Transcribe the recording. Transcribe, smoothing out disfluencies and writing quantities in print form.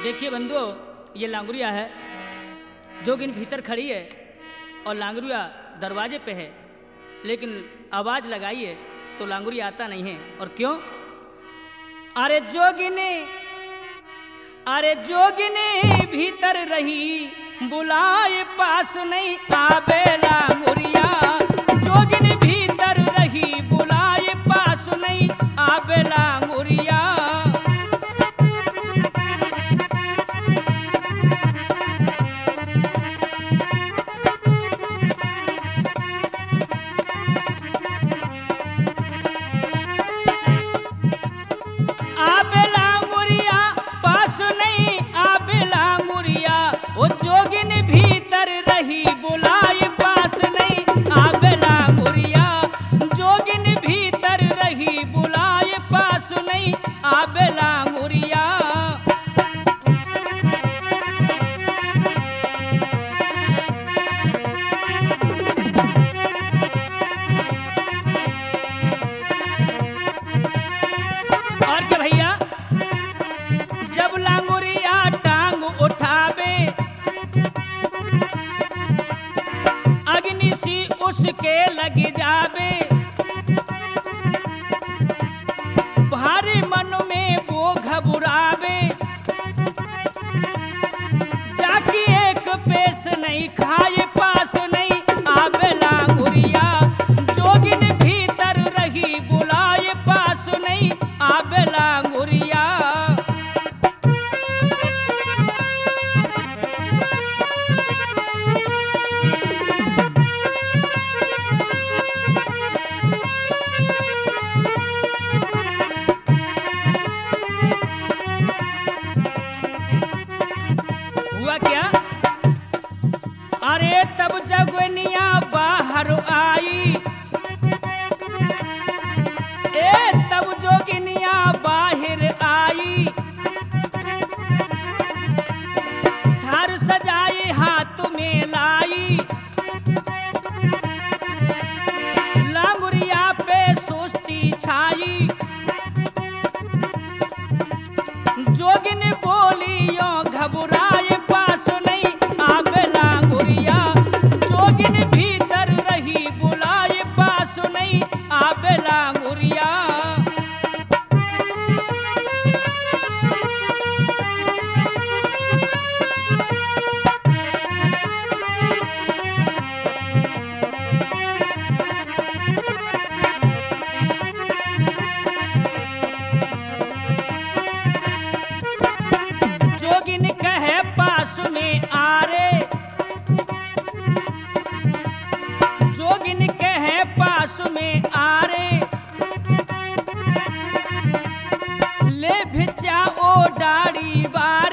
देखिए बंधुओं, ये लांगुरिया है। जोगिन भीतर खड़ी है और लांगुरिया दरवाजे पे है, लेकिन आवाज लगाइए तो लांगुरिया आता नहीं है। और क्यों? अरे जोगिनी भीतर रही, बुलाए पास नहीं आवे लांगुरिया। जोगिनी भीतर रही, बुलाए पास नहीं आवे लांगुरिया। उसके लग जावे भारी मन में वो घबरावे। जाकी एक पेश नहीं खाए पास नहीं आवे लांगुरिया। जोगिन भीतर रही, बुलाए पास नहीं आवे लांगुरिया। क्या? अरे तब जोगिनिया बाहर आई, तब जोगिनिया बाहर आई। थार सजाई हाथ में लाई, लांगुरिया पे सुस्ती छाई। जोगिन बोली यो घबराए पास नहीं आवे लांगुरिया। जोगिन भीतर रही, बुलाए पास नहीं आवे लांगुरिया। जोगिन कहे पास में आ रे, जोगिन कहे पास में आ रे। ले भिचा ओ डाड़ी बार